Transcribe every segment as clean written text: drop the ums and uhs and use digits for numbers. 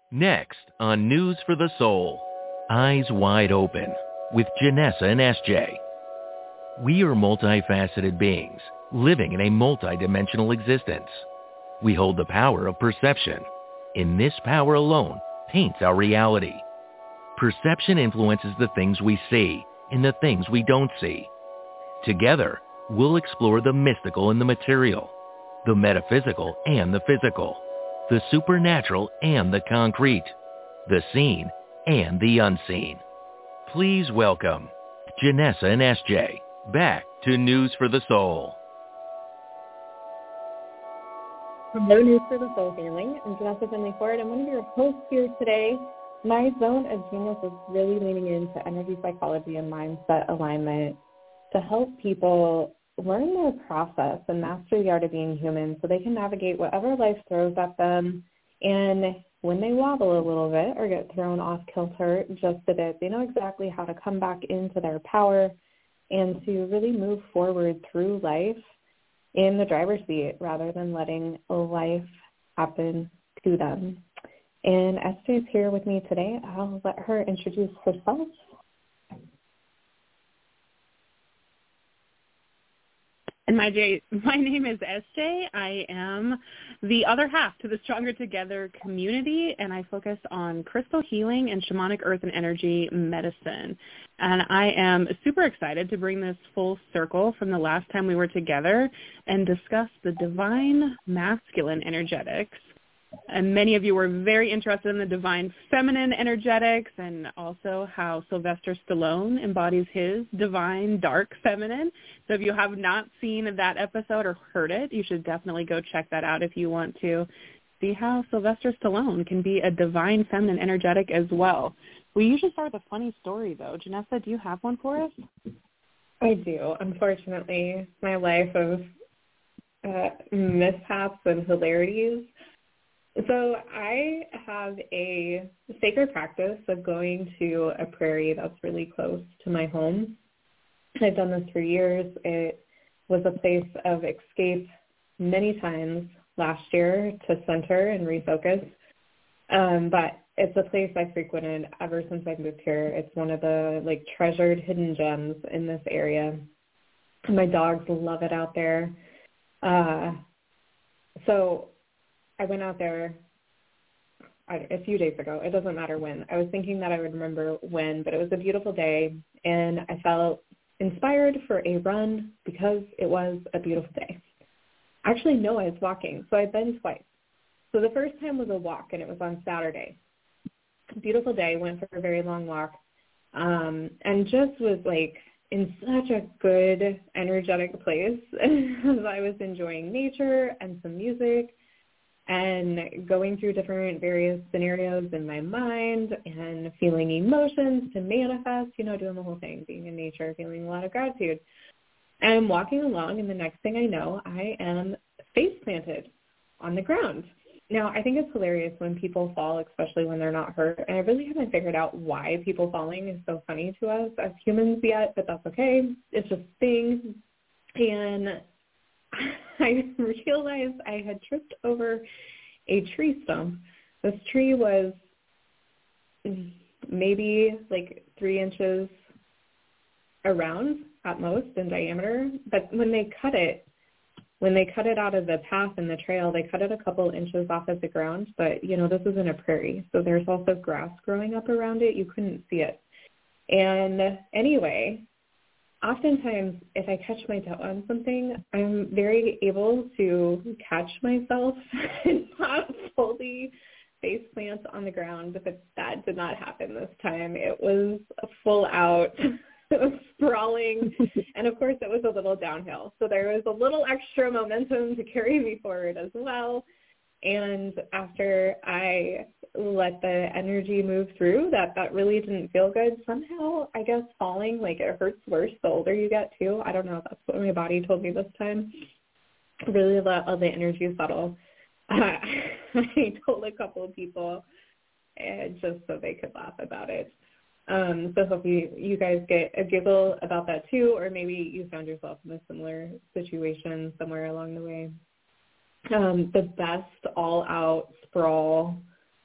Next on News for the Soul, Eyes Wide Open with Janessa and SJ. We are multifaceted beings living in a multidimensional existence. We hold the power of perception. In this power alone paints our reality. Perception influences the things we see and the things we don't see. Together, we'll explore the mystical and the material, the metaphysical and the physical, the supernatural and the concrete, the seen and the unseen. Please welcome Janessa and SJ back to News for the Soul. Hello, News for the Soul family. I'm Janessa Finley Ford. I'm one of your hosts here today. My zone of genius is really leaning into energy psychology and mindset alignment to help people learn their process and master the art of being human so they can navigate whatever life throws at them. And when they wobble a little bit or get thrown off kilter just a bit, they know exactly how to come back into their power and to really move forward through life in the driver's seat rather than letting life happen to them. And Esther is here with me today. I'll let her introduce herself. And my name is SJ. I am the other half to the Stronger Together community, and I focus on crystal healing and shamanic earth and energy medicine. And I am super excited to bring this full circle from the last time we were together and discuss the divine masculine energetics. And many of you were very interested in the divine feminine energetics and also how Sylvester Stallone embodies his divine dark feminine. So if you have not seen that episode or heard it, you should definitely go check that out if you want to see how Sylvester Stallone can be a divine feminine energetic as well. We usually start with a funny story, though. Janessa, do you have one for us? I do. Unfortunately, my life of mishaps and hilarities. So I have a sacred practice of going to a prairie that's really close to my home. I've done this for years. It was a place of escape many times last year to center and refocus. But it's a place I frequented ever since I moved here. It's one of the treasured hidden gems in this area. My dogs love it out there. So I went out there a few days ago. It doesn't matter when. I was thinking that I would remember when, but it was a beautiful day, and I felt inspired for a run because it was a beautiful day. Actually, no, I was walking, so I've been twice. So the first time was a walk, and it was on Saturday. Beautiful day, went for a very long walk, and just was in such a good, energetic place as I was enjoying nature and some music and going through different various scenarios in my mind and feeling emotions to manifest, doing the whole thing, being in nature, feeling a lot of gratitude. And I'm walking along, and the next thing I know, I am face planted on the ground. Now, I think it's hilarious when people fall, especially when they're not hurt. And I really haven't figured out why people falling is so funny to us as humans yet, but that's okay. It's just a thing. And I realized I had tripped over a tree stump. This tree was maybe 3 inches around at most in diameter, but when they cut it out of the path and the trail, they cut it a couple inches off of the ground. But, this is in a prairie, so there's also grass growing up around it. You couldn't see it. And anyway, oftentimes if I catch my toe on something, I'm very able to catch myself and not fully face plant on the ground, but that did not happen this time. It was a full out sprawling, and of course it was a little downhill. So there was a little extra momentum to carry me forward as well. And after I let the energy move through, that really didn't feel good. Somehow, I guess falling, it hurts worse the older you get too. I don't know. That's what my body told me this time. Really let all the energy settle. I told a couple of people just so they could laugh about it. So hope you guys get a giggle about that too, or maybe you found yourself in a similar situation somewhere along the way. The best all-out sprawl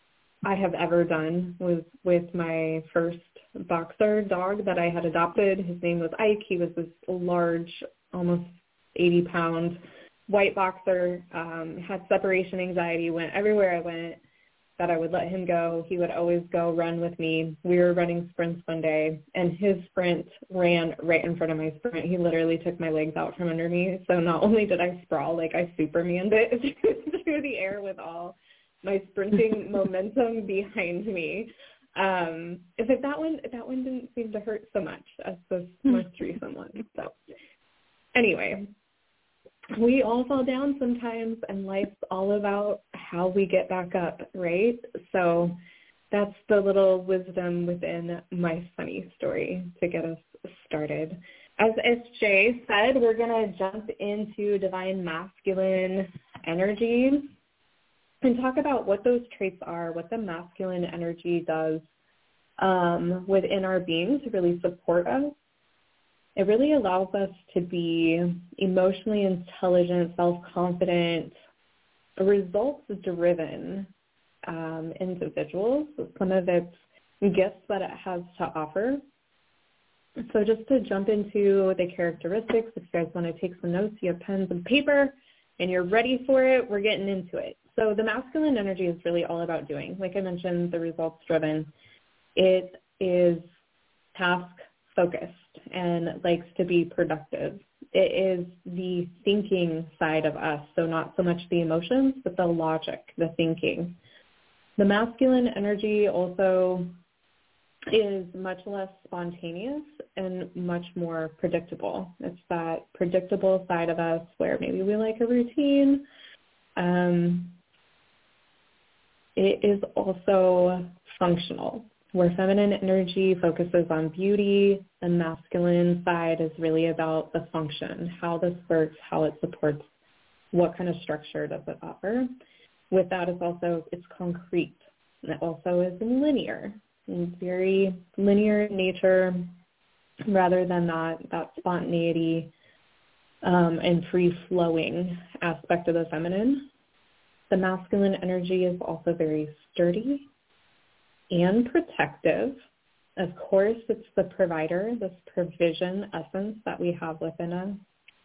I have ever done was with my first boxer dog that I had adopted. His name was Ike. He was this large, almost 80-pound white boxer, had separation anxiety, went everywhere I went that I would let him go. He would always go run with me. We were running sprints one day, and his sprint ran right in front of my sprint. He literally took my legs out from under me. So not only did I sprawl, like I Supermaned it through the air with all my sprinting momentum behind me. If that one didn't seem to hurt so much as this most recent one. So anyway, we all fall down sometimes, and life's all about how we get back up, right? So that's the little wisdom within my funny story to get us started. As SJ said, we're going to jump into divine masculine energy and talk about what those traits are, what the masculine energy does within our being to really support us. It really allows us to be emotionally intelligent, self-confident, results-driven individuals. Some of its gifts that it has to offer. So just to jump into the characteristics, if you guys want to take some notes, you have pens and paper, and you're ready for it, we're getting into it. So the masculine energy is really all about doing. Like I mentioned, the results-driven. It is task-focused and likes to be productive. It is the thinking side of us, so not so much the emotions, but the logic, the thinking. The masculine energy also is much less spontaneous and much more predictable. It's that predictable side of us where maybe we like a routine. It is also functional, where feminine energy focuses on beauty, the masculine side is really about the function, how this works, how it supports, what kind of structure does it offer. With that, it's concrete, and it also is linear, and very linear in nature rather than that spontaneity and free-flowing aspect of the feminine. The masculine energy is also very sturdy and protective. Of course, it's the provider, this provision essence that we have within us.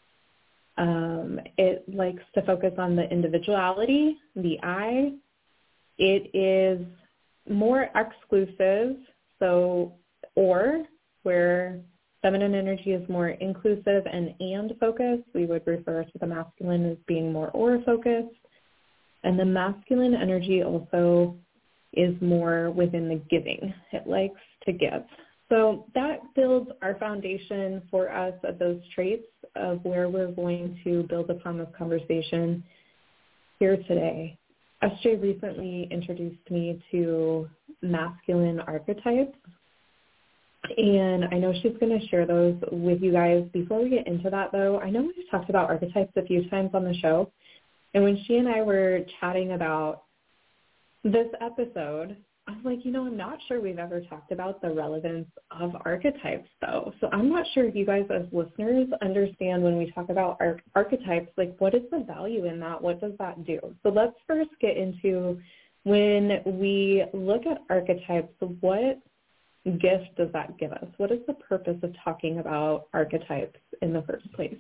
It likes to focus on the individuality, the I. It is more exclusive, or where feminine energy is more inclusive and focused, we would refer to the masculine as being more or focused. And the masculine energy also is more within the giving. It likes to give. So that builds our foundation for us of those traits of where we're going to build upon this conversation here today. SJ recently introduced me to masculine archetypes, and I know she's going to share those with you guys. Before we get into that, though, I know we've talked about archetypes a few times on the show, and when she and I were chatting about this episode, I was like, I'm not sure we've ever talked about the relevance of archetypes, though. So I'm not sure if you guys as listeners understand when we talk about archetypes, like what is the value in that? What does that do? So let's first get into when we look at archetypes, what gift does that give us? What is the purpose of talking about archetypes in the first place?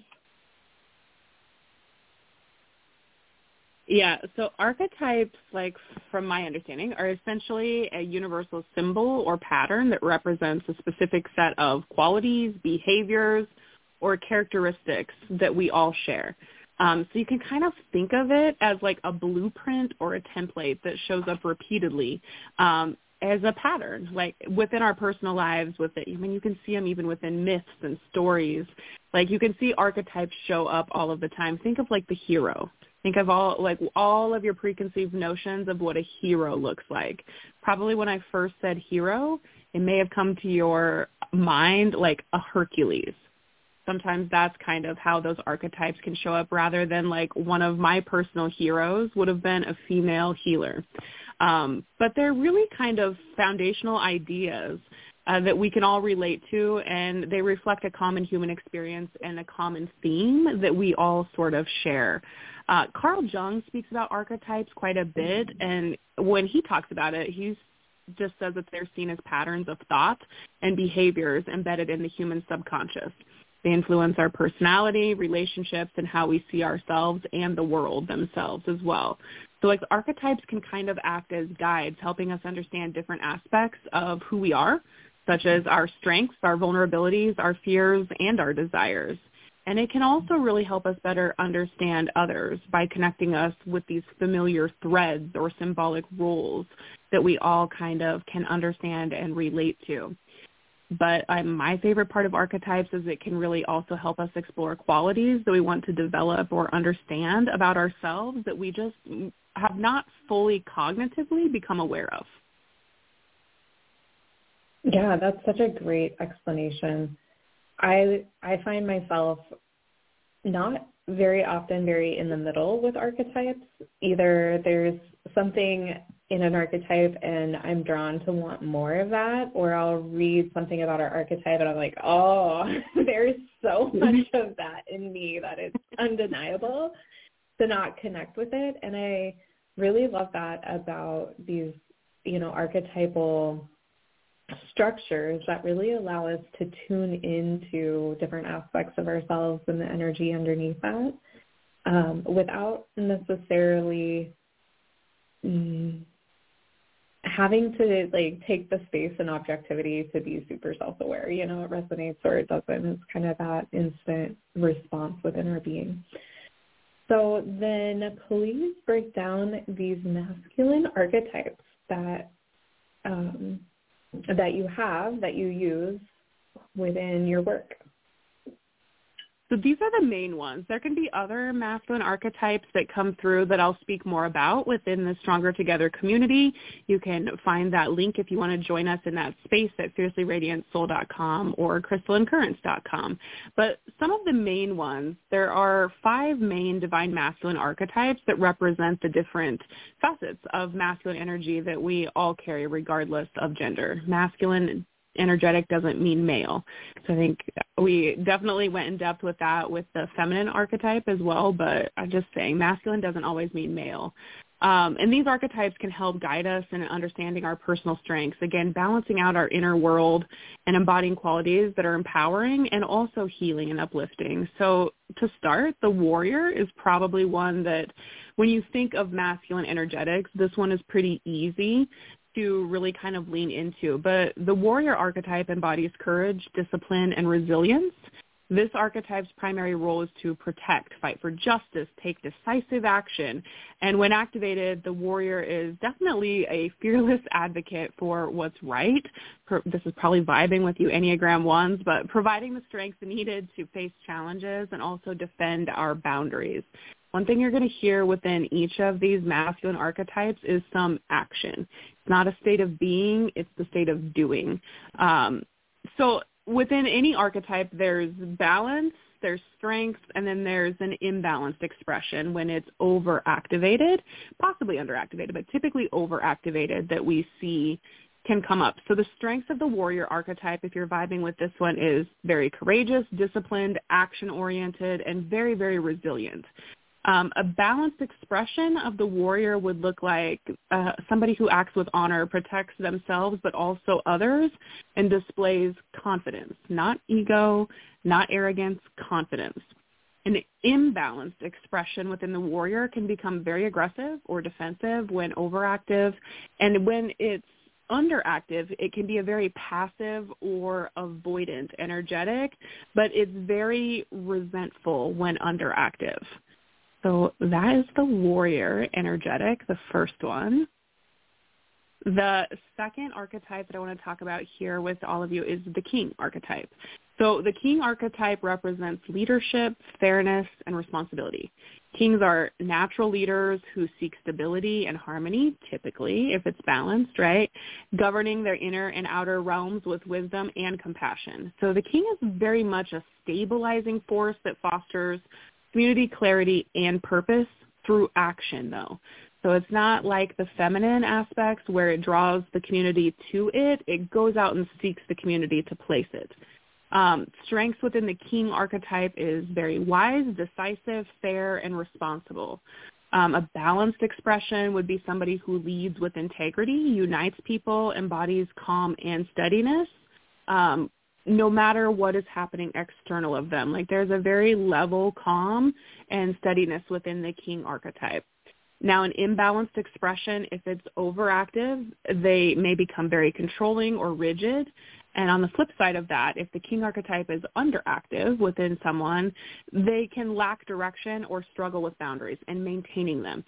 Yeah, so archetypes, like from my understanding, are essentially a universal symbol or pattern that represents a specific set of qualities, behaviors, or characteristics that we all share. So you can kind of think of it as like a blueprint or a template that shows up repeatedly as a pattern, like within our personal lives. You can see them even within myths and stories. Like you can see archetypes show up all of the time. Think of like the hero. Think of all of your preconceived notions of what a hero looks like. Probably when I first said hero, it may have come to your mind like a Hercules. Sometimes that's kind of how those archetypes can show up, rather than like one of my personal heroes would have been a female healer. But they're really kind of foundational ideas that we can all relate to, and they reflect a common human experience and a common theme that we all sort of share. Carl Jung speaks about archetypes quite a bit, and when he talks about it, he just says that they're seen as patterns of thought and behaviors embedded in the human subconscious. They influence our personality, relationships, and how we see ourselves and the world themselves as well. So like archetypes can kind of act as guides, helping us understand different aspects of who we are, such as our strengths, our vulnerabilities, our fears, and our desires. And it can also really help us better understand others by connecting us with these familiar threads or symbolic roles that we all kind of can understand and relate to. But my favorite part of archetypes is it can really also help us explore qualities that we want to develop or understand about ourselves that we just have not fully cognitively become aware of. Yeah, that's such a great explanation. I find myself not very often very in the middle with archetypes. Either there's something in an archetype and I'm drawn to want more of that, or I'll read something about our archetype and I'm like, oh, there's so much of that in me that it's undeniable to not connect with it. And I really love that about these, archetypal structures that really allow us to tune into different aspects of ourselves and the energy underneath that, without necessarily having to take the space and objectivity to be super self-aware. It resonates or it doesn't. It's kind of that instant response within our being. So then please break down these masculine archetypes that you use within your work. So these are the main ones. There can be other masculine archetypes that come through that I'll speak more about within the Stronger Together community. You can find that link if you want to join us in that space at fiercelyradiantsoul.com or crystallandcurrents.com. But some of the main ones, there are 5 main divine masculine archetypes that represent the different facets of masculine energy that we all carry regardless of gender. Masculine energetic doesn't mean male. So I think we definitely went in depth with that with the feminine archetype as well, but I'm just saying masculine doesn't always mean male. And these archetypes can help guide us in understanding our personal strengths, again, balancing out our inner world and embodying qualities that are empowering and also healing and uplifting. So to start, the warrior is probably one that when you think of masculine energetics, this one is pretty easy to really kind of lean into. But the warrior archetype embodies courage, discipline, and resilience. This archetype's primary role is to protect, fight for justice, take decisive action. And when activated, the warrior is definitely a fearless advocate for what's right. This is probably vibing with you Enneagram 1s, but providing the strength needed to face challenges and also defend our boundaries. One thing you're going to hear within each of these masculine archetypes is some action. It's not a state of being, it's the state of doing. So within any archetype, there's balance, there's strength, and then there's an imbalanced expression when it's overactivated, possibly underactivated, but typically overactivated that we see can come up. So the strengths of the warrior archetype, if you're vibing with this one, is very courageous, disciplined, action-oriented, and very, very resilient. A balanced expression of the warrior would look like somebody who acts with honor, protects themselves, but also others, and displays confidence, not ego, not arrogance, confidence. An imbalanced expression within the warrior can become very aggressive or defensive when overactive, and when it's underactive, it can be a very passive or avoidant energetic, but it's very resentful when underactive. So that is the warrior energetic, the first one. The second archetype that I want to talk about here with all of you is the king archetype. So the king archetype represents leadership, fairness, and responsibility. Kings are natural leaders who seek stability and harmony, typically, if it's balanced, right? Governing their inner and outer realms with wisdom and compassion. So the king is very much a stabilizing force that fosters community, clarity, and purpose through action, though. So it's not like the feminine aspects where it draws the community to it. It goes out and seeks the community to place it. Strengths within the king archetype is very wise, decisive, fair, and responsible. A balanced expression would be somebody who leads with integrity, unites people, embodies calm and steadiness, no matter what is happening external of them. Like there's a very level calm and steadiness within the king archetype. Now, an imbalanced expression, if it's overactive, they may become very controlling or rigid. And on the flip side of that, if the king archetype is underactive within someone, they can lack direction or struggle with boundaries and maintaining them.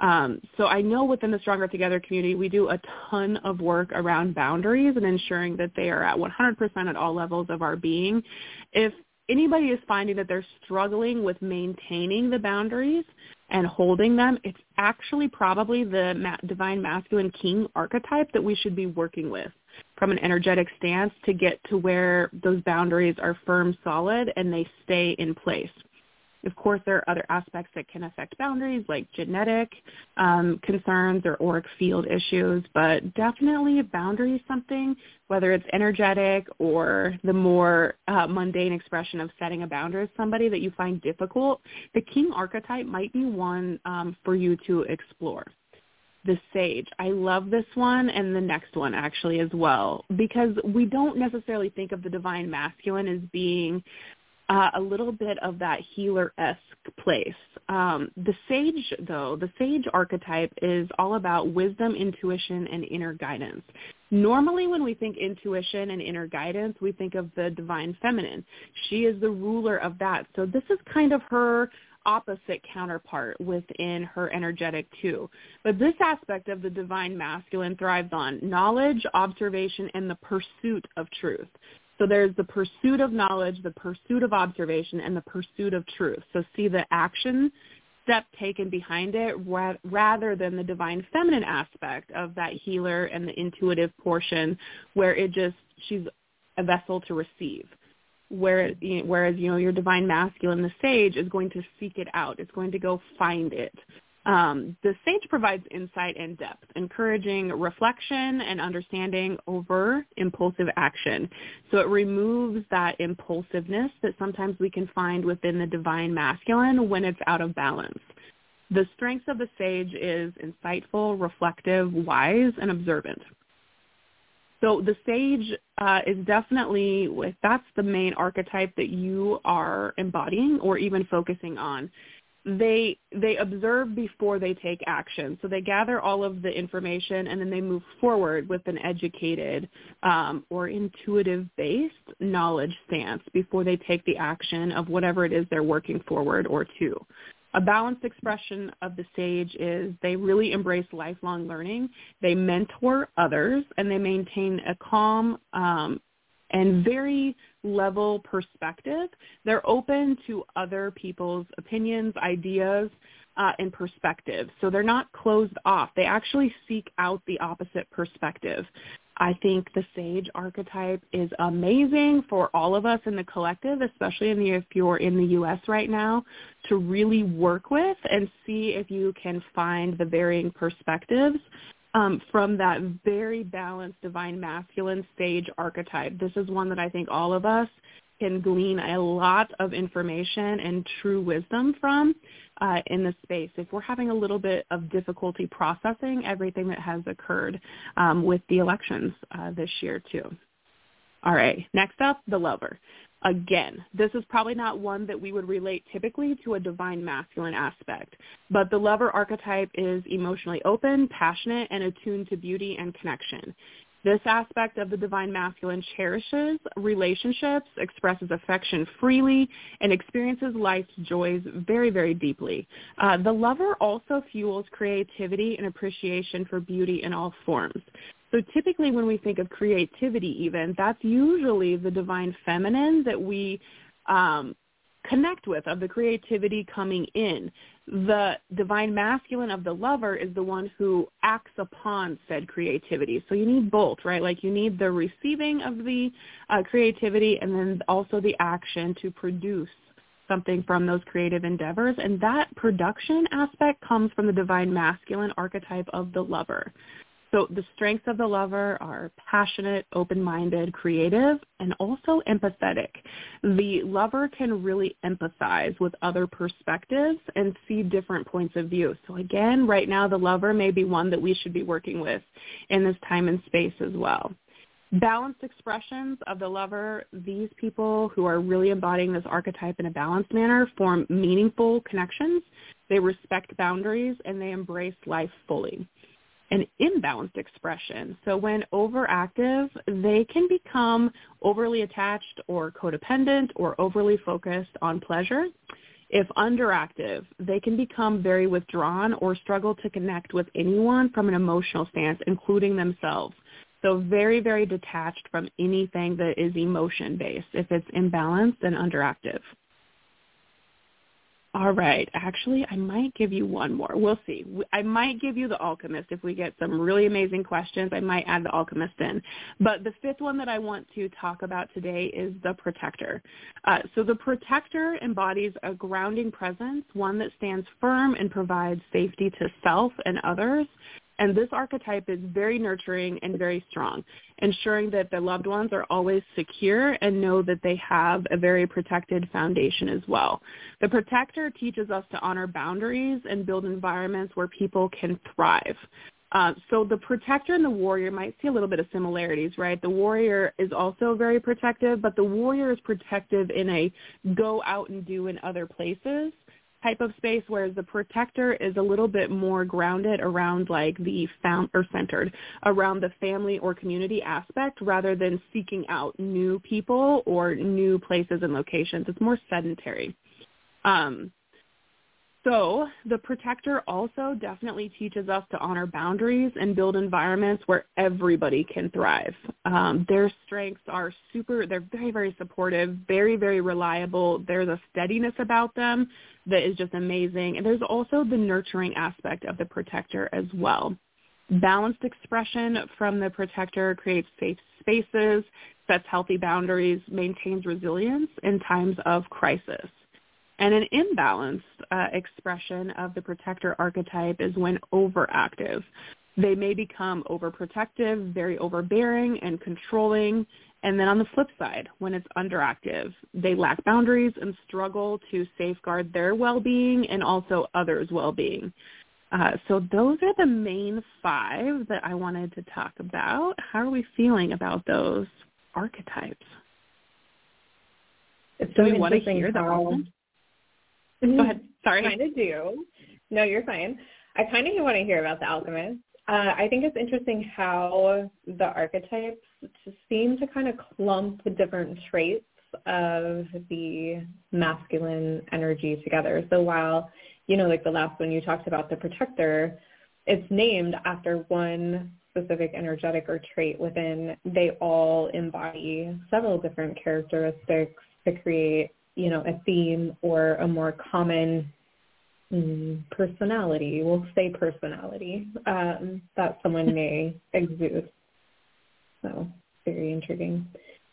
So I know within the Stronger Together community, we do a ton of work around boundaries and ensuring that they are at 100% at all levels of our being. If anybody is finding that they're struggling with maintaining the boundaries and holding them, it's actually probably the divine masculine king archetype that we should be working with from an energetic stance to get to where those boundaries are firm, solid, and they stay in place. Of course, there are other aspects that can affect boundaries, like genetic concerns or auric field issues, but definitely a boundary is something, whether it's energetic or the more mundane expression of setting a boundary with somebody that you find difficult, the king archetype might be one for you to explore. The sage. I love this one and the next one actually as well, because we don't necessarily think of the divine masculine as being a little bit of that healer-esque place. The sage, though, the sage archetype is all about wisdom, intuition, and inner guidance. Normally when we think intuition and inner guidance, we think of the divine feminine. She is the ruler of that. So this is kind of her opposite counterpart within her energetic too. But this aspect of the divine masculine thrives on knowledge, observation, and the pursuit of truth. So there's the pursuit of knowledge, the pursuit of observation, and the pursuit of truth. So see the action step taken behind it rather than the divine feminine aspect of that healer and the intuitive portion where she's a vessel to receive. Whereas, your divine masculine, the sage, is going to seek it out. It's going to go find it. The sage provides insight and depth, encouraging reflection and understanding over impulsive action. So it removes that impulsiveness that sometimes we can find within the divine masculine when it's out of balance. The strengths of the sage is insightful, reflective, wise, and observant. So the sage is definitely, if that's the main archetype that you are embodying or even focusing on, they observe before they take action. So they gather all of the information and then they move forward with an educated or intuitive-based knowledge stance before they take the action of whatever it is they're working forward or to. A balanced expression of the sage is they really embrace lifelong learning. They mentor others, and they maintain a calm and very level perspective. They're open to other people's opinions, ideas, and perspectives. So they're not closed off. They actually seek out the opposite perspective. I think the sage archetype is amazing for all of us in the collective, especially if you're in the U.S. right now, to really work with and see if you can find the varying perspectives from that very balanced divine masculine sage archetype. This is one that I think all of us can glean a lot of information and true wisdom from in this space if we're having a little bit of difficulty processing everything that has occurred with the elections this year too. All right, next up, the lover. Again, this is probably not one that we would relate typically to a divine masculine aspect, but the lover archetype is emotionally open, passionate, and attuned to beauty and connection. This aspect of the divine masculine cherishes relationships, expresses affection freely, and experiences life's joys very, very deeply. The lover also fuels creativity and appreciation for beauty in all forms. So typically when we think of creativity even, that's usually the divine feminine that we connect with, of the creativity coming in. The divine masculine of the lover is the one who acts upon said creativity. So you need both, right? Like you need the receiving of the creativity and then also the action to produce something from those creative endeavors. And that production aspect comes from the divine masculine archetype of the lover. So the strengths of the lover are passionate, open-minded, creative, and also empathetic. The lover can really empathize with other perspectives and see different points of view. So again, right now, the lover may be one that we should be working with in this time and space as well. Balanced expressions of the lover, these people who are really embodying this archetype in a balanced manner form meaningful connections. They respect boundaries, and they embrace life fully. An imbalanced expression. So when overactive, they can become overly attached or codependent or overly focused on pleasure. If underactive, they can become very withdrawn or struggle to connect with anyone from an emotional stance, including themselves. So very, very detached from anything that is emotion-based if it's imbalanced and underactive. All right. Actually, I might give you one more. We'll see. I might give you the alchemist if we get some really amazing questions. I might add the alchemist in. But the fifth one that I want to talk about today is the protector. So the protector embodies a grounding presence, one that stands firm and provides safety to self and others. And this archetype is very nurturing and very strong, ensuring that the loved ones are always secure and know that they have a very protected foundation as well. The protector teaches us to honor boundaries and build environments where people can thrive. So the protector and the warrior might see a little bit of similarities, right? The warrior is also very protective, but the warrior is protective in a go out and do in other places type of space, whereas the protector is a little bit more grounded around like the centered around the family or community aspect rather than seeking out new people or new places and locations. It's more sedentary. So the protector also definitely teaches us to honor boundaries and build environments where everybody can thrive. Their strengths are they're very, very supportive, very, very reliable. There's a steadiness about them that is just amazing. And there's also the nurturing aspect of the protector as well. Balanced expression from the protector creates safe spaces, sets healthy boundaries, maintains resilience in times of crisis. And an imbalanced expression of the protector archetype is when overactive. They may become overprotective, very overbearing and controlling. And then on the flip side, when it's underactive, they lack boundaries and struggle to safeguard their well-being and also others' well-being. So those are the main 5 that I wanted to talk about. How are we feeling about those archetypes? It's so Do we want to interesting hear the how... Go ahead. Sorry. I kind of do. No, you're fine. I kind of want to hear about the alchemist. I think it's interesting how the archetypes seem to kind of clump the different traits of the masculine energy together. So while, like the last one you talked about, the protector, it's named after one specific energetic or trait within, they all embody several different characteristics to create a theme or a more common personality, we'll say personality, that someone may exude. So very intriguing.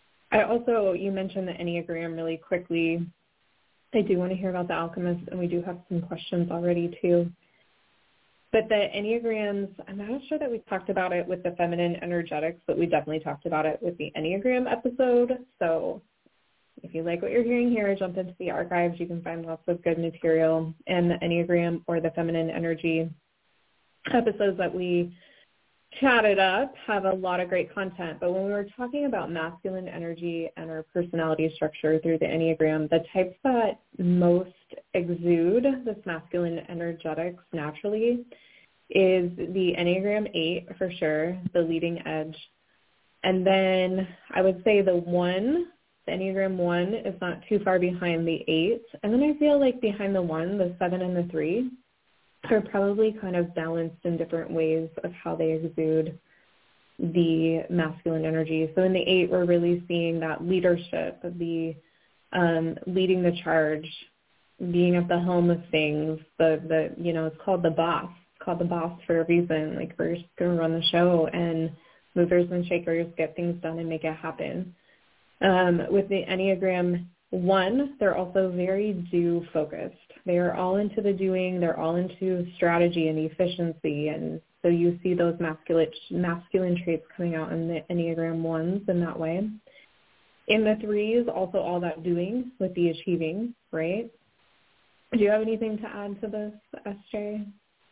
You mentioned the Enneagram really quickly. I do want to hear about the alchemist, and we do have some questions already too. But the Enneagrams, I'm not sure that we talked about it with the feminine energetics, but we definitely talked about it with the Enneagram episode. So if you like what you're hearing here, jump into the archives. You can find lots of good material. And the Enneagram or the feminine energy episodes that we chatted up have a lot of great content. But when we were talking about masculine energy and our personality structure through the Enneagram, the types that most exude this masculine energetics naturally is the Enneagram 8 for sure, the leading edge. And then I would say the Enneagram 1 is not too far behind the 8. And then I feel like behind the 1, the 7 and the 3 are probably kind of balanced in different ways of how they exude the masculine energy. So in the 8, we're really seeing that leadership, the leading the charge, being at the helm of things. It's called the boss. It's called the boss for a reason. Like, we're just going to run the show, and movers and shakers get things done and make it happen. With the Enneagram One, they're also very do-focused. They are all into the doing. They're all into strategy and efficiency. And so you see those masculine traits coming out in the Enneagram 1s in that way. In the 3s, also all that doing with the achieving, right? Do you have anything to add to this, SJ?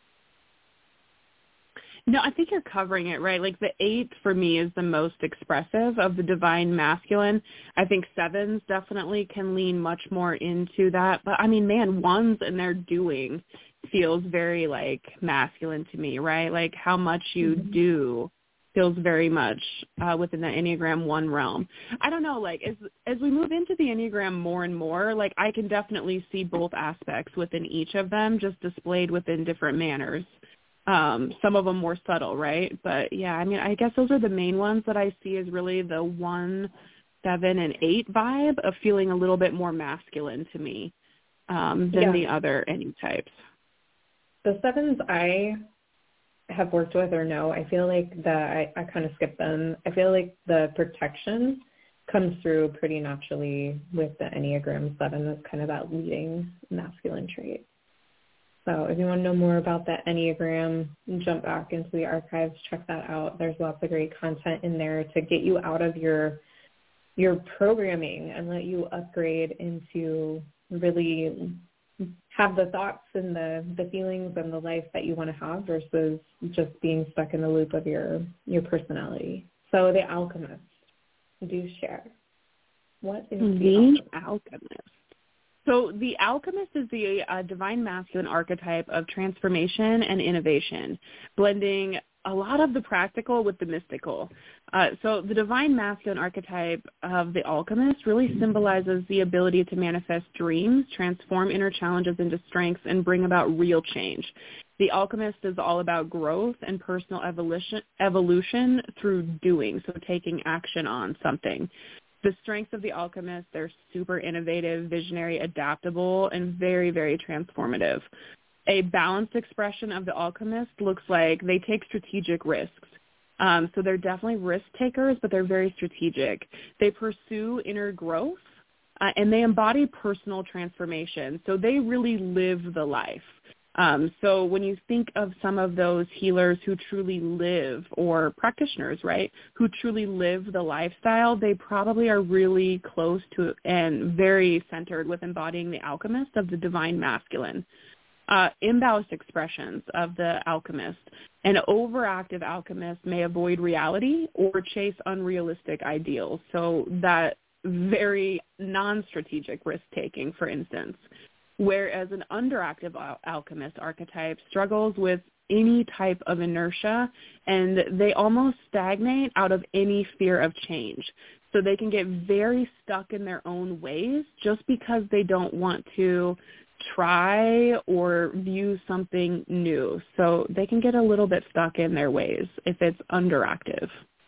No, I think you're covering it, right? Like the 8 for me is the most expressive of the divine masculine. I think 7s definitely can lean much more into that. But I mean, man, 1s and their doing feels very like masculine to me, right? Like how much you do feels very much within the Enneagram 1 realm. I don't know, like as we move into the Enneagram more and more, like I can definitely see both aspects within each of them just displayed within different manners. Some of them more subtle, right? But yeah, I mean, I guess those are the main ones that I see as really the 1, 7, and 8 vibe of feeling a little bit more masculine to me than the other Enne types. The 7s I have worked with or know, I feel like I kind of skip them. I feel like the protection comes through pretty naturally with the Enneagram 7 as kind of that leading masculine trait. So if you want to know more about that Enneagram, jump back into the archives, check that out. There's lots of great content in there to get you out of your programming and let you upgrade into really have the thoughts and the feelings and the life that you want to have versus just being stuck in the loop of your personality. So the Alchemist, do share. What is the Alchemist? So the Alchemist is the divine masculine archetype of transformation and innovation, blending a lot of the practical with the mystical. So the divine masculine archetype of the Alchemist really symbolizes the ability to manifest dreams, transform inner challenges into strengths, and bring about real change. The Alchemist is all about growth and personal evolution through doing, so taking action on something. The strengths of the Alchemist, they're super innovative, visionary, adaptable, and very, very transformative. A balanced expression of the Alchemist looks like they take strategic risks. So they're definitely risk takers, but they're very strategic. They pursue inner growth, and they embody personal transformation. So they really live the life. So when you think of some of those healers who truly live, or practitioners, right, who truly live the lifestyle, they probably are really close to and very centered with embodying the Alchemist of the divine masculine. Imbalanced expressions of the Alchemist. An overactive Alchemist may avoid reality or chase unrealistic ideals. So that very non-strategic risk-taking, for instance. Whereas an underactive Alchemist archetype struggles with any type of inertia, and they almost stagnate out of any fear of change. So they can get very stuck in their own ways just because they don't want to try or view something new. So they can get a little bit stuck in their ways if it's underactive.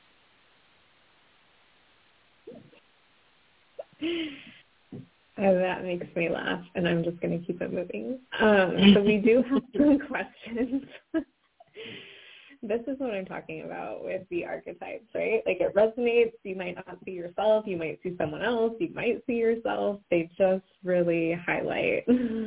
That makes me laugh, and I'm just going to keep it moving. So we do have some questions. This is what I'm talking about with the archetypes, right? Like it resonates. You might not see yourself. You might see someone else. You might see yourself. They just really highlight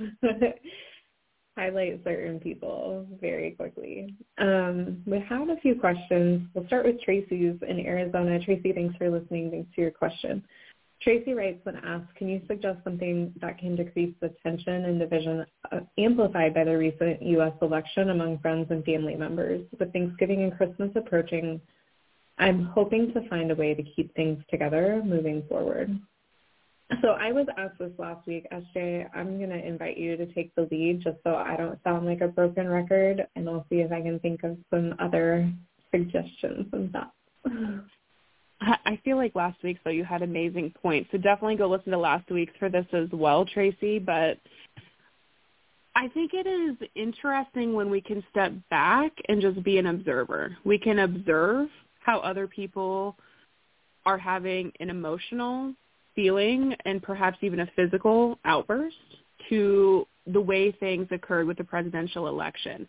certain people very quickly. We have a few questions. We'll start with Tracy's in Arizona. Tracy, thanks for listening. Thanks for your question. Tracy writes and asks, can you suggest something that can decrease the tension and division amplified by the recent U.S. election among friends and family members? With Thanksgiving and Christmas approaching, I'm hoping to find a way to keep things together moving forward. So I was asked this last week, SJ. I'm going to invite you to take the lead just so I don't sound like a broken record, and I'll see if I can think of some other suggestions and thoughts. I feel like last week, though, you had amazing points. So definitely go listen to last week's for this as well, Tracy. But I think it is interesting when we can step back and just be an observer. We can observe how other people are having an emotional feeling and perhaps even a physical outburst to the way things occurred with the presidential election.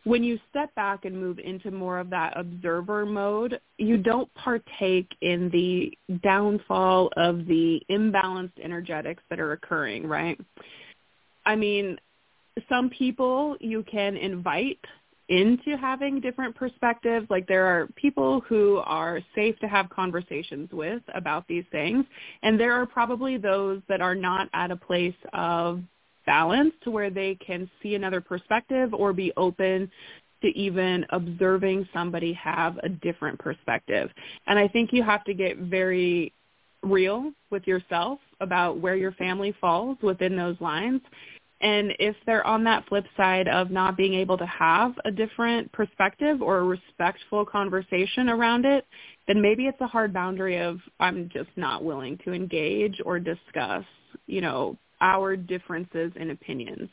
when you step back and move into more of that observer mode, you don't partake in the downfall of the imbalanced energetics that are occurring, right? I mean, some people you can invite into having different perspectives. Like there are people who are safe to have conversations with about these things, and there are probably those that are not at a place of balance to where they can see another perspective or be open to even observing somebody have a different perspective. And I think you have to get very real with yourself about where your family falls within those lines. And if they're on that flip side of not being able to have a different perspective or a respectful conversation around it, then maybe it's a hard boundary of I'm just not willing to engage or discuss, our differences in opinions.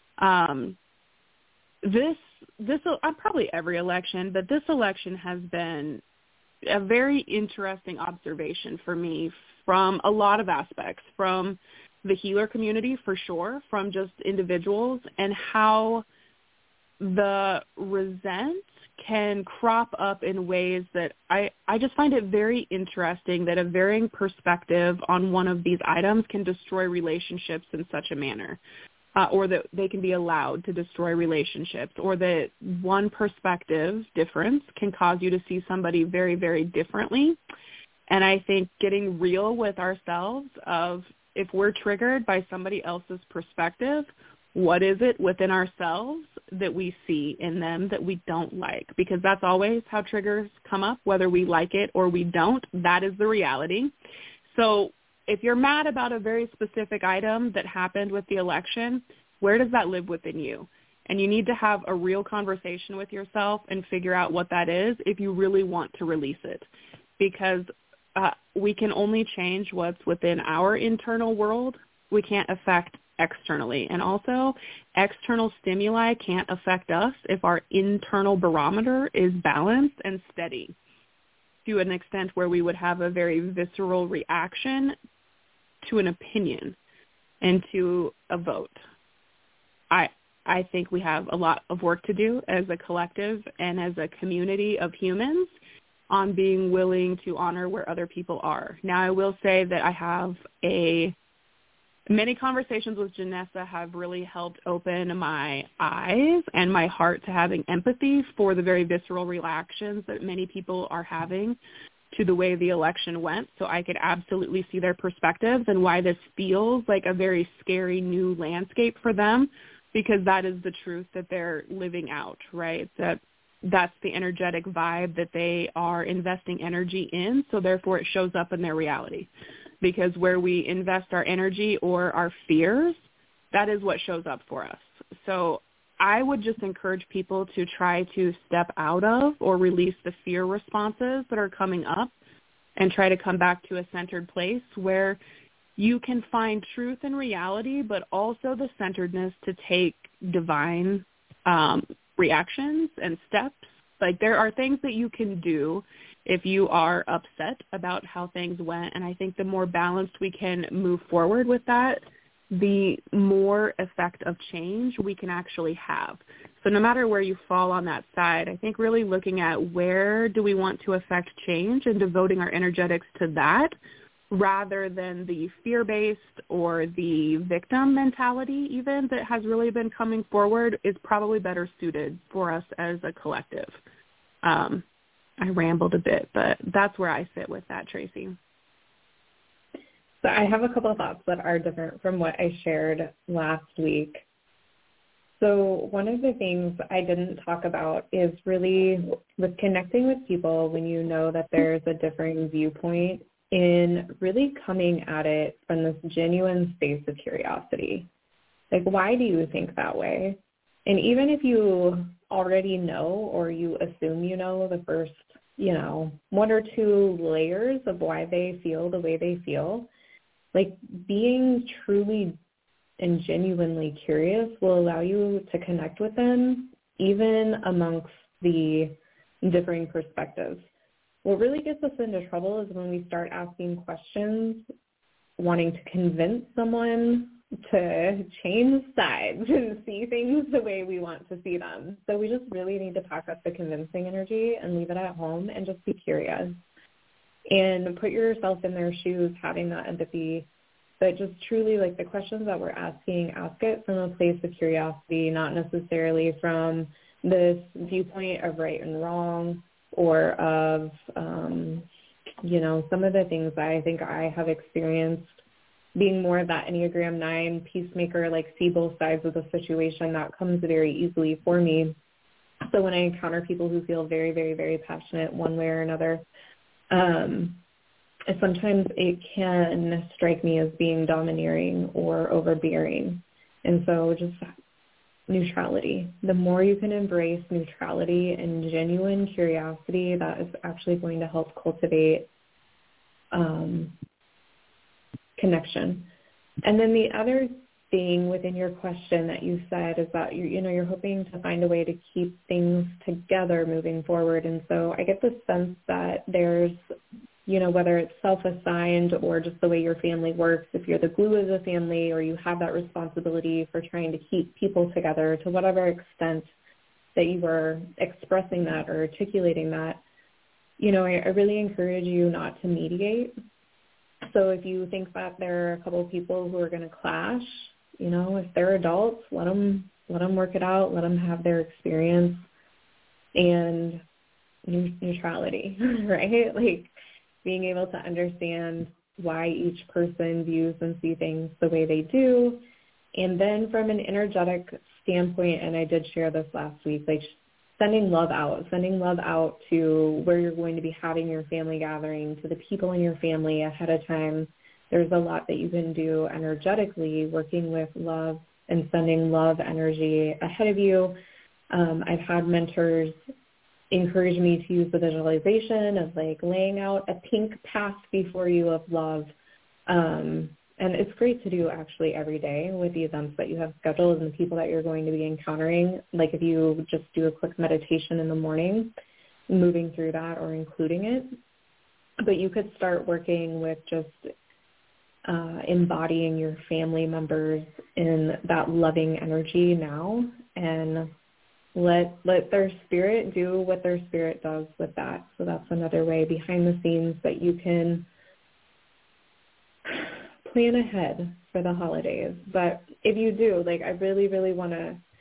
This probably every election, but this election has been a very interesting observation for me from a lot of aspects, from the healer community for sure, from just individuals, and how the resent can crop up in ways that I just find it very interesting that a varying perspective on one of these items can destroy relationships in such a manner, or that they can be allowed to destroy relationships, or that one perspective difference can cause you to see somebody very, very differently. And I think getting real with ourselves of if we're triggered by somebody else's perspective, what is it within ourselves that we see in them that we don't like? Because that's always how triggers come up, whether we like it or we don't. That is the reality. So if you're mad about a very specific item that happened with the election, where does that live within you? And you need to have a real conversation with yourself and figure out what that is if you really want to release it. Because we can only change what's within our internal world. We can't affect externally. And also, external stimuli can't affect us if our internal barometer is balanced and steady to an extent where we would have a very visceral reaction to an opinion and to a vote. I think we have a lot of work to do as a collective and as a community of humans on being willing to honor where other people are. Now, I will say that I have many conversations with Janessa have really helped open my eyes and my heart to having empathy for the very visceral reactions that many people are having to the way the election went. So I could absolutely see their perspectives and why this feels like a very scary new landscape for them, because that is the truth that they're living out, right? That's the energetic vibe that they are investing energy in. So therefore it shows up in their reality. Because where we invest our energy or our fears, that is what shows up for us. So I would just encourage people to try to step out of or release the fear responses that are coming up and try to come back to a centered place where you can find truth and reality, but also the centeredness to take divine reactions and steps. Like there are things that you can do if you are upset about how things went. And I think the more balanced we can move forward with that, the more effect of change we can actually have. So no matter where you fall on that side, I think really looking at where do we want to affect change and devoting our energetics to that rather than the fear-based or the victim mentality even that has really been coming forward is probably better suited for us as a collective. I rambled a bit, but that's where I sit with that, Tracy. So I have a couple of thoughts that are different from what I shared last week. So one of the things I didn't talk about is really with connecting with people when you know that there's a differing viewpoint, in really coming at it from this genuine space of curiosity. Like, why do you think that way? And even if you already know or you assume you know the first, one or two layers of why they feel the way they feel, like being truly and genuinely curious will allow you to connect with them even amongst the differing perspectives. What really gets us into trouble is when we start asking questions, wanting to convince someone to change sides and see things the way we want to see them. So we just really need to pack up the convincing energy and leave it at home and just be curious and put yourself in their shoes, having that empathy. But just truly, like, the questions that we're asking, ask it from a place of curiosity, not necessarily from this viewpoint of right and wrong or of, some of the things that I think I have experienced being more of that Enneagram 9 peacemaker, like see both sides of the situation. That comes very easily for me. So when I encounter people who feel very, very, very passionate one way or another, sometimes it can strike me as being domineering or overbearing. And so just neutrality. The more you can embrace neutrality and genuine curiosity, that is actually going to help cultivate connection. And then the other thing within your question that you said is that you're hoping to find a way to keep things together moving forward. And so I get the sense that there's, whether it's self-assigned or just the way your family works, if you're the glue of the family or you have that responsibility for trying to keep people together, to whatever extent that you were expressing that or articulating that, I really encourage you not to mediate. So if you think that there are a couple of people who are going to clash, if they're adults, let them work it out, let them have their experience, and neutrality, right? Like being able to understand why each person views and sees things the way they do. And then from an energetic standpoint, and I did share this last week, like sending love out to where you're going to be having your family gathering, to the people in your family ahead of time. There's a lot that you can do energetically, working with love and sending love energy ahead of you. I've had mentors encourage me to use the visualization of like laying out a pink path before you of love. And it's great to do actually every day with the events that you have scheduled and the people that you're going to be encountering. Like if you just do a quick meditation in the morning, moving through that or including it. But you could start working with just embodying your family members in that loving energy now, and let their spirit do what their spirit does with that. So that's another way behind the scenes that you can plan ahead for the holidays. But if you do, like, I really want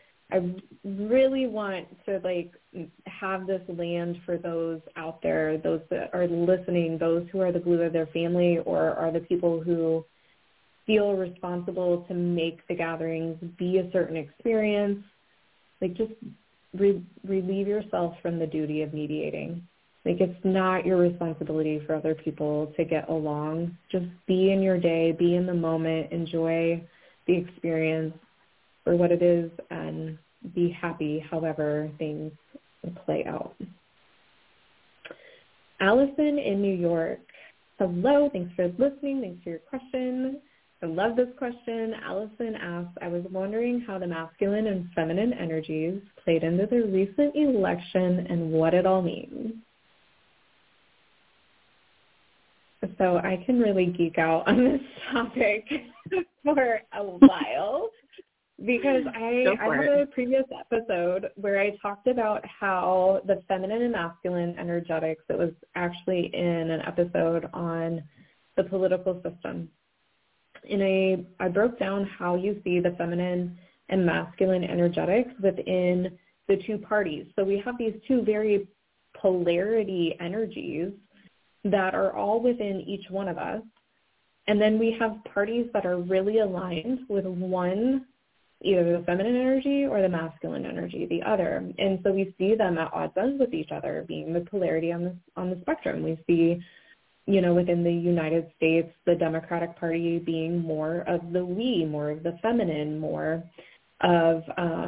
to like have this land for those out there, those that are listening, those who are the glue of their family or are the people who feel responsible to make the gatherings be a certain experience. Like, just relieve yourself from the duty of mediating. Like, it's not your responsibility for other people to get along. Just be in your day, be in the moment, enjoy the experience for what it is, and be happy however things play out. Allison in New York. Hello, thanks for listening. Thanks for your question. I love this question. Allison asks, I was wondering how the masculine and feminine energies played into the recent election and what it all means. So I can really geek out on this topic for a while because I have a previous episode where I talked about how the feminine and masculine energetics, it was actually in an episode on the political system. And I broke down how you see the feminine and masculine energetics within the two parties. So we have these two very polarity energies that are all within each one of us. And then we have parties that are really aligned with one, either the feminine energy or the masculine energy, the other. And so we see them at odds ends with each other, being the polarity on the spectrum. We see, within the United States, the Democratic Party being more of the we, more of the feminine, more of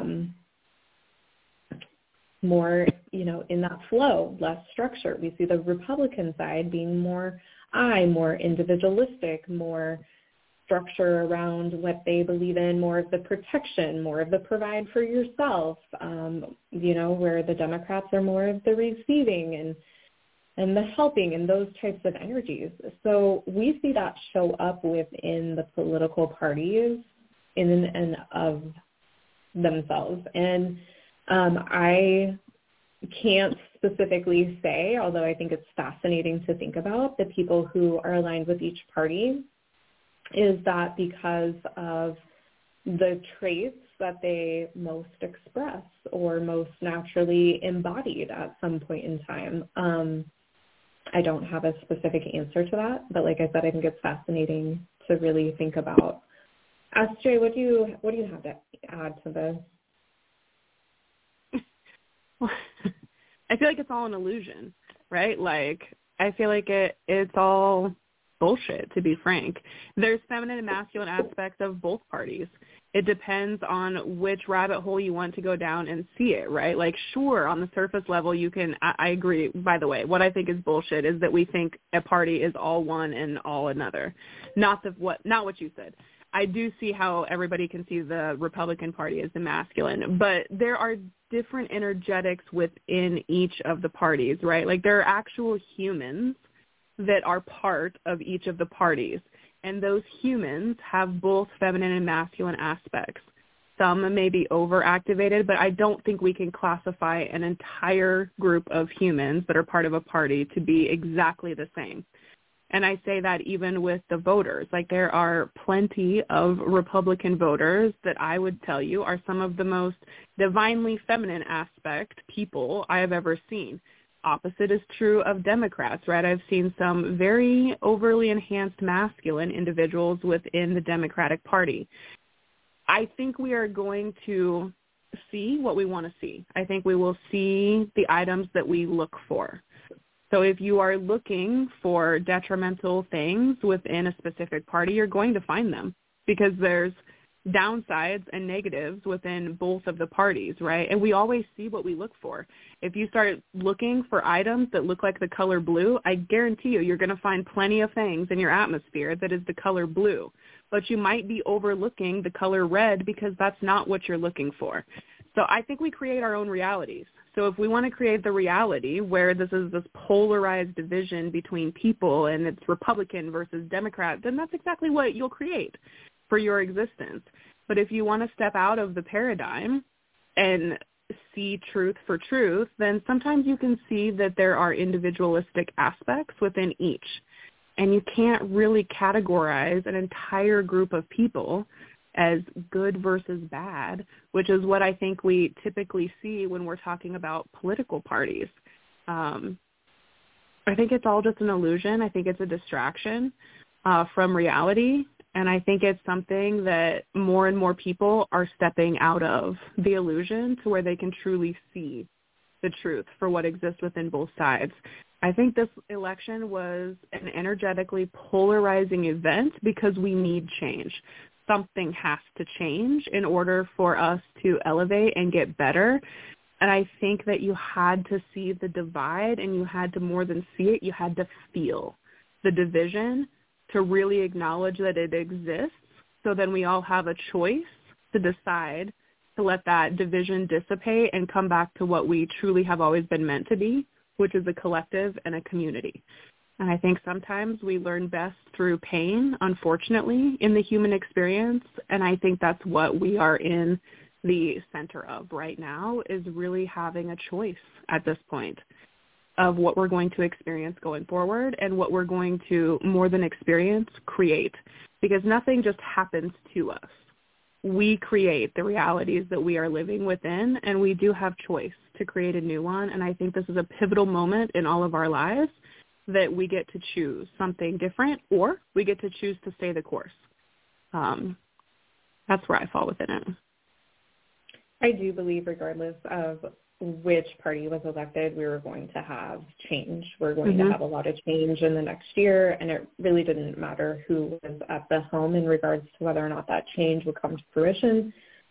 more, in that flow, less structure. We see the Republican side being more more individualistic, more structure around what they believe in, more of the protection, more of the provide for yourself, where the Democrats are more of the receiving and the helping and those types of energies. So we see that show up within the political parties in and of themselves. And I can't specifically say, although I think it's fascinating to think about, the people who are aligned with each party, is that because of the traits that they most express or most naturally embodied at some point in time. I don't have a specific answer to that, but like I said, I think it's fascinating to really think about. SJ, what do you have to add to this? I feel like it's all an illusion, right? Like, I feel like it's all bullshit, to be frank. There's feminine and masculine aspects of both parties. It depends on which rabbit hole you want to go down and see it, right? Like, sure, on the surface level, you can, I agree, by the way, what I think is bullshit is that we think a party is all one and all another. Not what you said. I do see how everybody can see the Republican Party as the masculine, but there are different energetics within each of the parties, right? Like, there are actual humans that are part of each of the parties, and those humans have both feminine and masculine aspects. Some may be overactivated, but I don't think we can classify an entire group of humans that are part of a party to be exactly the same. And I say that even with the voters. Like, there are plenty of Republican voters that I would tell you are some of the most divinely feminine aspect people I have ever seen. Opposite is true of Democrats, right? I've seen some very overly enhanced masculine individuals within the Democratic Party. I think we are going to see what we want to see. I think we will see the items that we look for. So if you are looking for detrimental things within a specific party, you're going to find them because there's downsides and negatives within both of the parties, right? And we always see what we look for. If you start looking for items that look like the color blue, I guarantee you're going to find plenty of things in your atmosphere that is the color blue. But you might be overlooking the color red because that's not what you're looking for. So I think we create our own realities. So if we want to create the reality where this is this polarized division between people and it's Republican versus Democrat, then that's exactly what you'll create for your existence. But if you want to step out of the paradigm and see truth for truth, then sometimes you can see that there are individualistic aspects within each. And you can't really categorize an entire group of people as good versus bad, which is what I think we typically see when we're talking about political parties. I think it's all just an illusion. I think it's a distraction from reality. And I think it's something that more and more people are stepping out of the illusion to where they can truly see the truth for what exists within both sides. I think this election was an energetically polarizing event because we need change. Something has to change in order for us to elevate and get better. And I think that you had to see the divide, and you had to, more than see it, you had to feel the division to really acknowledge that it exists. So then we all have a choice to decide to let that division dissipate and come back to what we truly have always been meant to be, which is a collective and a community. And I think sometimes we learn best through pain, unfortunately, in the human experience. And I think that's what we are in the center of right now, is really having a choice at this point of what we're going to experience going forward and what we're going to, more than experience, create. Because nothing just happens to us. We create the realities that we are living within, and we do have choice to create a new one. And I think this is a pivotal moment in all of our lives that we get to choose something different, or we get to choose to stay the course. That's where I fall within it. I do believe regardless of which party was elected, we were going to have change. We're going to have a lot of change in the next year, and it really didn't matter who was at the helm in regards to whether or not that change would come to fruition.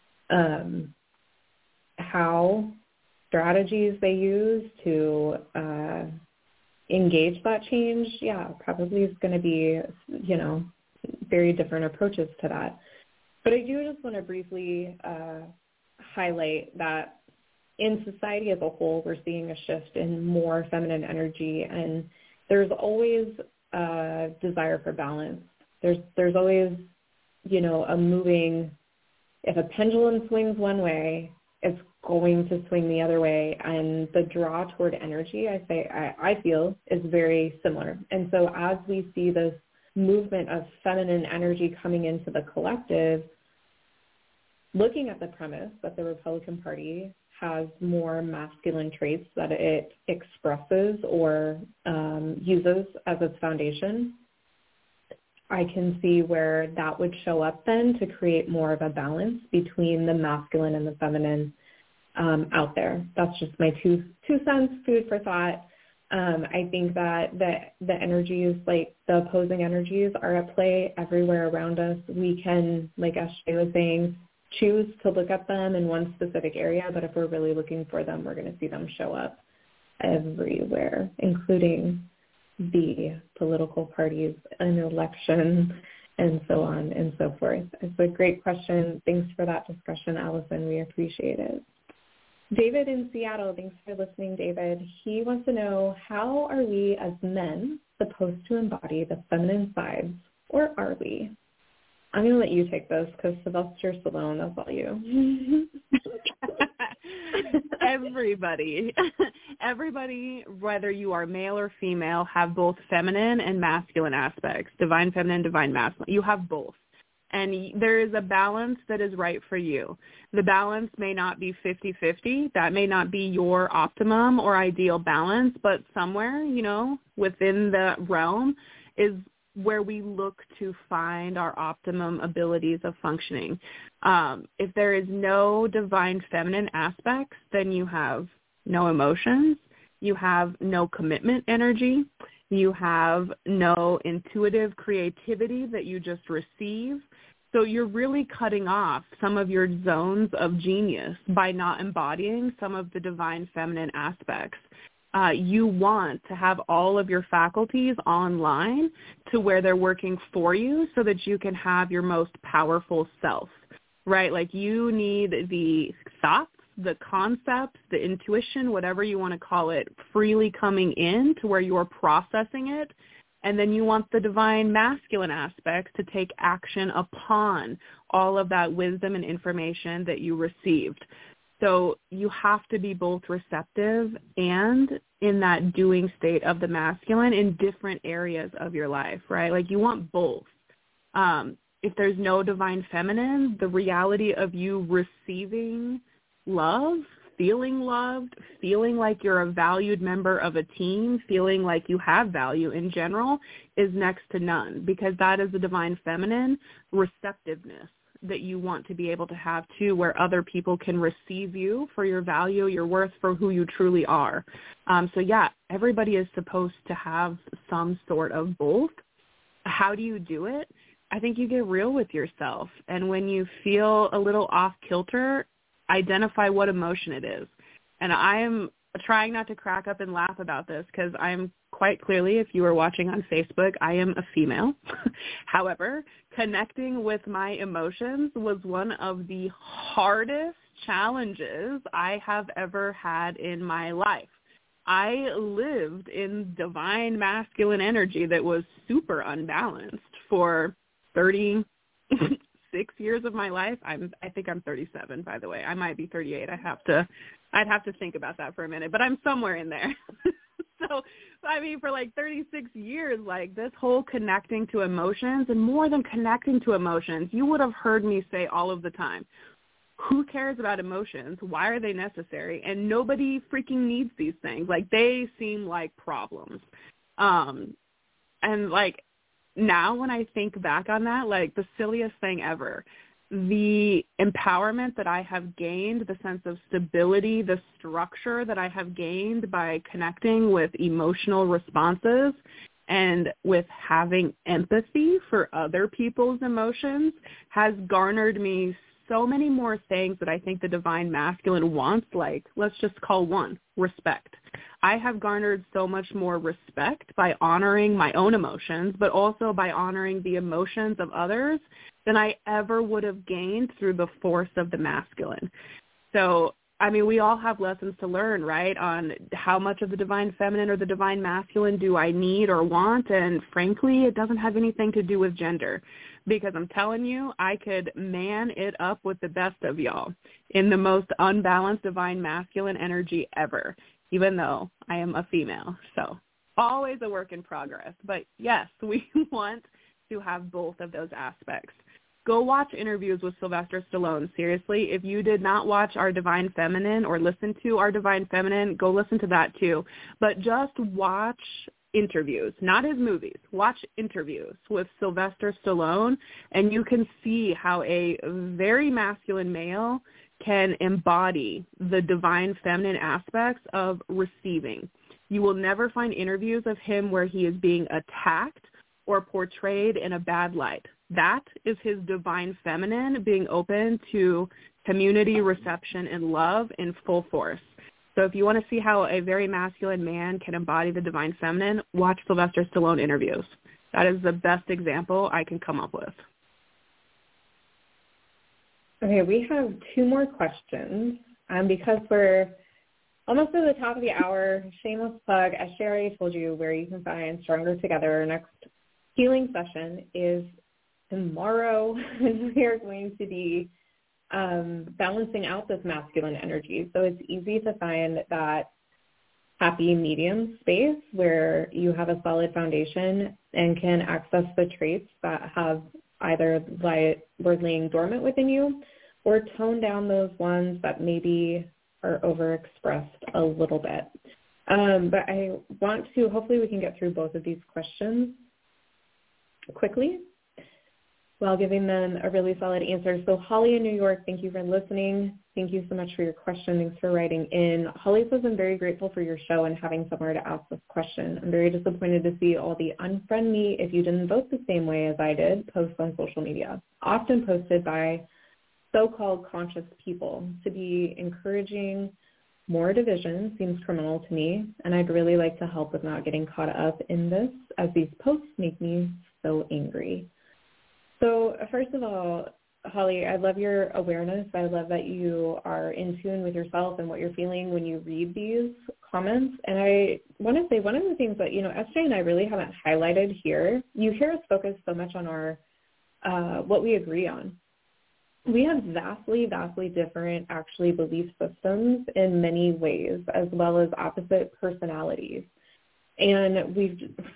How strategies they use to engage that change, probably is going to be, very different approaches to that. But I do just want to briefly highlight that in society as a whole, we're seeing a shift in more feminine energy, and there's always a desire for balance. There's always, a moving if a pendulum swings one way, it's going to swing the other way. And the draw toward energy, I feel, is very similar. And so as we see this movement of feminine energy coming into the collective, looking at the premise that the Republican Party has more masculine traits that it expresses or uses as its foundation, I can see where that would show up then to create more of a balance between the masculine and the feminine out there. That's just my two cents, food for thought. I think that the energies, like the opposing energies, are at play everywhere around us. We can, like Ashley was saying, choose to look at them in one specific area, but if we're really looking for them, we're going to see them show up everywhere, including the political parties and elections and so on and so forth. It's a great question. Thanks for that discussion, Allison. We appreciate it. David in Seattle, thanks for listening, David. He wants to know, how are we as men supposed to embody the feminine sides, or are we? I'm going to let you take this because Sylvester Stallone, that's all you. Everybody, whether you are male or female, have both feminine and masculine aspects, divine feminine, divine masculine. You have both. And there is a balance that is right for you. The balance may not be 50-50. That may not be your optimum or ideal balance, but somewhere, within the realm is where we look to find our optimum abilities of functioning. If there is no divine feminine aspects, then you have no emotions, you have no commitment energy, you have no intuitive creativity that you just receive. So you're really cutting off some of your zones of genius by not embodying some of the divine feminine aspects. You want to have all of your faculties online to where they're working for you so that you can have your most powerful self, right? Like you need the thoughts, the concepts, the intuition, whatever you want to call it, freely coming in to where you're processing it. And then you want the divine masculine aspects to take action upon all of that wisdom and information that you received. So you have to be both receptive and in that doing state of the masculine in different areas of your life, right? Like you want both. If there's no divine feminine, the reality of you receiving love, feeling loved, feeling like you're a valued member of a team, feeling like you have value in general is next to none, because that is the divine feminine receptiveness that you want to be able to have too, where other people can receive you for your value, your worth, for who you truly are. So yeah, everybody is supposed to have some sort of both. How do you do it? I think you get real with yourself. And when you feel a little off kilter, identify what emotion it is. And I am trying not to crack up and laugh about this because I'm quite clearly, if you are watching on Facebook, I am a female. However, connecting with my emotions was one of the hardest challenges I have ever had in my life. I lived in divine masculine energy that was super unbalanced for 36 years of my life. I think I'm 37, by the way. I might be 38. I'd have to think about that for a minute, but I'm somewhere in there. So, I mean, for like 36 years, like this whole connecting to emotions, and more than connecting to emotions, you would have heard me say all of the time, who cares about emotions? Why are they necessary? And nobody freaking needs these things. Like they seem like problems. And like now when I think back on that, like the silliest thing ever, the empowerment that I have gained, the sense of stability, the structure that I have gained by connecting with emotional responses and with having empathy for other people's emotions has garnered me so many more things that I think the divine masculine wants, like let's just call one, respect. I have garnered so much more respect by honoring my own emotions, but also by honoring the emotions of others than I ever would have gained through the force of the masculine. So I mean, we all have lessons to learn, right, on how much of the divine feminine or the divine masculine do I need or want. And frankly, it doesn't have anything to do with gender, because I'm telling you, I could man it up with the best of y'all in the most unbalanced divine masculine energy ever, even though I am a female. So always a work in progress. But yes, we want to have both of those aspects. Go watch interviews with Sylvester Stallone. Seriously, if you did not watch Our Divine Feminine or listen to Our Divine Feminine, go listen to that too. But just watch interviews, not his movies. Watch interviews with Sylvester Stallone, and you can see how a very masculine male can embody the divine feminine aspects of receiving. You will never find interviews of him where he is being attacked or portrayed in a bad light. That is his divine feminine being open to community, reception, and love in full force. So if you want to see how a very masculine man can embody the divine feminine, watch Sylvester Stallone interviews. That is the best example I can come up with. Okay, we have 2 more questions. Because we're almost at the top of the hour, shameless plug, as Sherry told you, where you can find Stronger Together. Our next healing session is tomorrow. We are going to be balancing out this masculine energy. So it's easy to find that happy medium space where you have a solid foundation and can access the traits that have either were laying dormant within you, or tone down those ones that maybe are overexpressed a little bit. But I want to, hopefully we can get through both of these questions quickly while giving them a really solid answer. So Holly in New York, thank you for listening. Thank you so much for your question. Thanks for writing in. Holly says, I'm very grateful for your show and having somewhere to ask this question. I'm very disappointed to see all the unfriend me if you didn't vote the same way as I did posts on social media, often posted by so-called conscious people. To be encouraging more division seems criminal to me, and I'd really like to help with not getting caught up in this, as these posts make me so angry. So first of all, Holly, I love your awareness. I love that you are in tune with yourself and what you're feeling when you read these comments. And I want to say one of the things that, SJ and I really haven't highlighted here, you hear us focus so much on our what we agree on. We have vastly, vastly different actually belief systems in many ways, as well as opposite personalities. And we've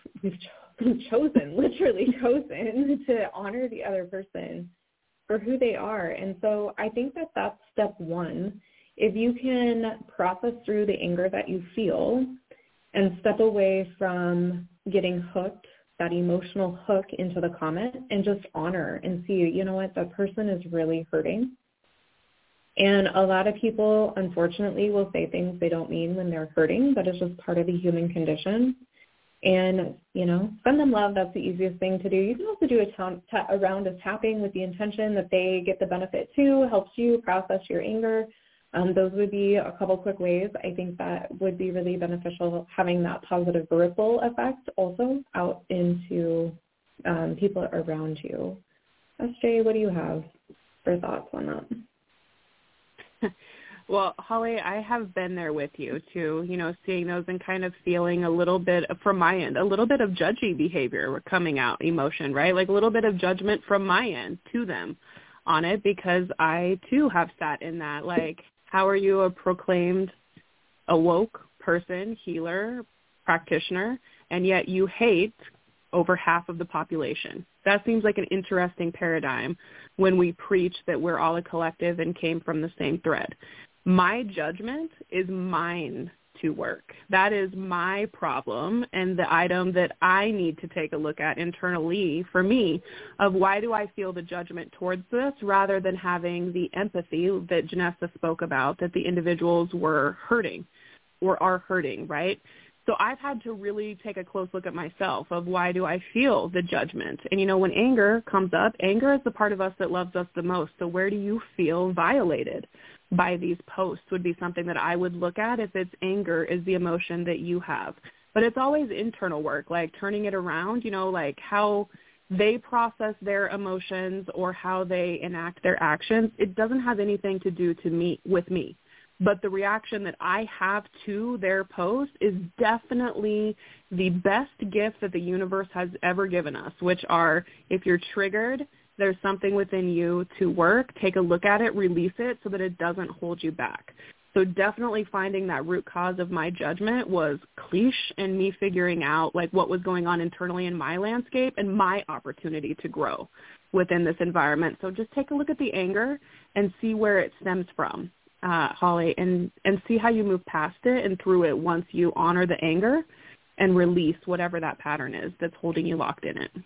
literally chosen to honor the other person for who they are. And so I think that that's step one. If you can process through the anger that you feel and step away from getting hooked, that emotional hook into the comment, and just honor and see, you know what, that person is really hurting. And a lot of people, unfortunately, will say things they don't mean when they're hurting, but it's just part of the human condition. And, send them love. That's the easiest thing to do. You can also do a round of tapping with the intention that they get the benefit too, helps you process your anger. Those would be a couple quick ways. I think that would be really beneficial, having that positive ripple effect also out into people around you. SJ, what do you have for thoughts on that? Well, Holly, I have been there with you too, seeing those and kind of feeling a little bit, from my end, a little bit of judgy behavior coming out, emotion, right? Like a little bit of judgment from my end to them on it, because I too have sat in that, like, how are you a proclaimed awoke person, healer, practitioner, and yet you hate over half of the population? That seems like an interesting paradigm when we preach that we're all a collective and came from the same thread. My judgment is mine to work. That is my problem and the item that I need to take a look at internally for me of why do I feel the judgment towards this rather than having the empathy that Janessa spoke about, that the individuals were hurting or are hurting, right? So I've had to really take a close look at myself of why do I feel the judgment? And, when anger comes up, anger is the part of us that loves us the most. So where do you feel violated by these posts would be something that I would look at if it's anger is the emotion that you have. But it's always internal work, like turning it around, like how they process their emotions or how they enact their actions. It doesn't have anything to do with me. But the reaction that I have to their post is definitely the best gift that the universe has ever given us, which are, if you're triggered, there's something within you to work, take a look at it, release it so that it doesn't hold you back. So definitely finding that root cause of my judgment was cliche, and me figuring out like what was going on internally in my landscape and my opportunity to grow within this environment. So just take a look at the anger and see where it stems from. Holly, and see how you move past it and through it once you honor the anger and release whatever that pattern is that's holding you locked in it.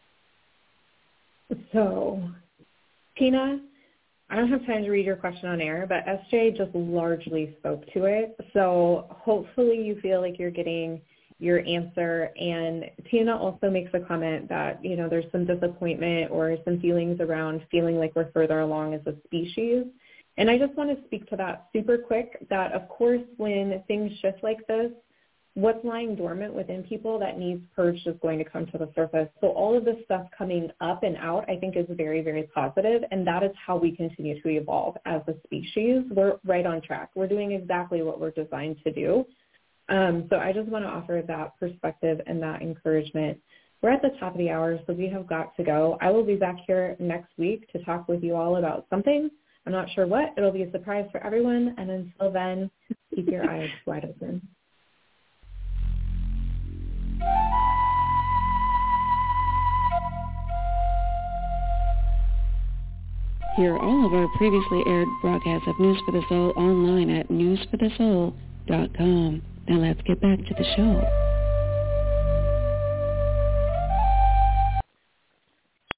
So, Tina, I don't have time to read your question on air, but SJ just largely spoke to it. So hopefully you feel like you're getting your answer. And Tina also makes a comment that, you know, there's some disappointment or some feelings around feeling like we're further along as a species. And I just want to speak to that super quick, that of course when things shift like this, what's lying dormant within people that needs purged is going to come to the surface. So all of this stuff coming up and out, I think, is very, very positive, and that is how we continue to evolve as a species. We're right on track. We're doing exactly what we're designed to do. So I just want to offer that perspective and that encouragement. We're at the top of the hour, so we have got to go. I will be back here next week to talk with you all about something. I'm not sure what. It'll be a surprise for everyone. And until then, keep your eyes wide open. Hear all of our previously aired broadcasts of News for the Soul online at newsforthesoul.com. Now let's get back to the show.